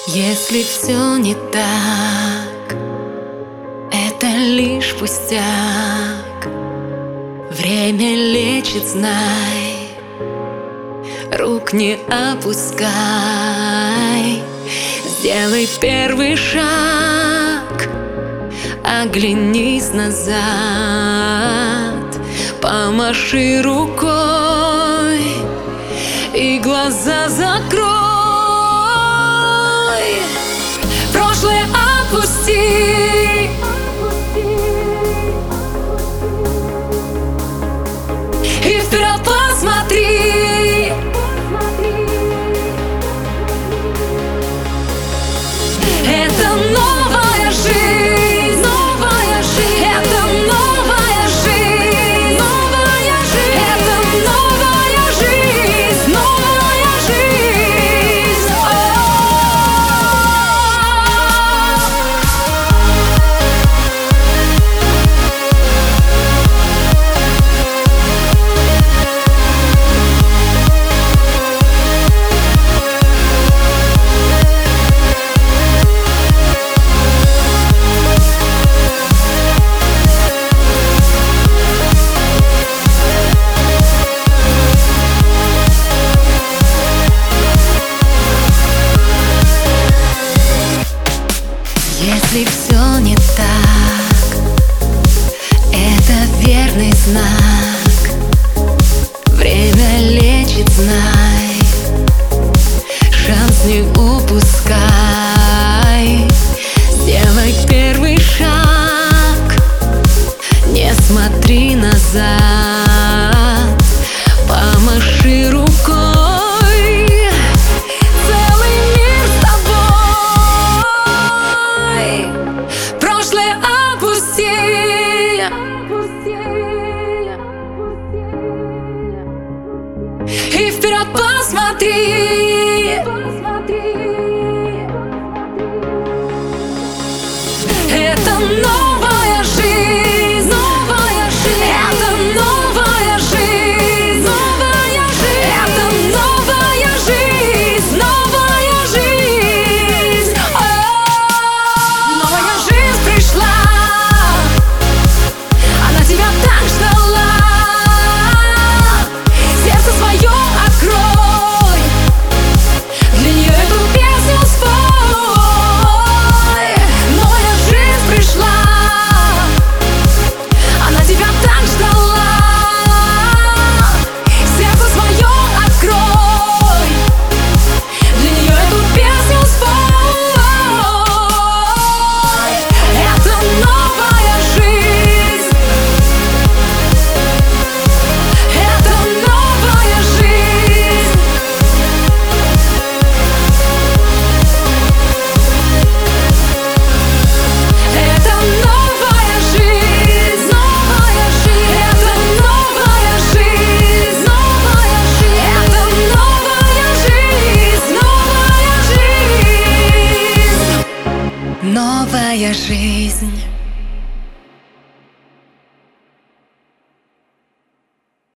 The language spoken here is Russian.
Если все не так, это лишь пустяк. Время лечит, знай, рук не опускай. Сделай первый шаг, оглянись назад, помаши рукой и глаза закрой. Прошлое отпусти, и вперед посмотри. Это новая жизнь, новая жизнь. Это новая жизнь, новая жизнь. Это новая жизнь, новая жизнь. Если все не так, это верный знак. Время лечит, знай, шанс не упускай. Сделай первый шаг, не смотри назад, помаши рукой. И вперед посмотри. Это новая жизнь, новая жизнь. Это новая жизнь, новая жизнь. Это новая жизнь, новая жизнь. Новая жизнь пришла, она тебя так ждала. Сердце свое открой, для нее эту песню спой. Новая жизнь пришла, она тебя так ждала. Сердце свое открой, для нее эту песню спой. Это новая жизнь, это новая жизнь. Это новая жизнь, новая жизнь. Это новая жизнь, новая жизнь. Это новая жизнь, новая жизнь. Новая жизнь.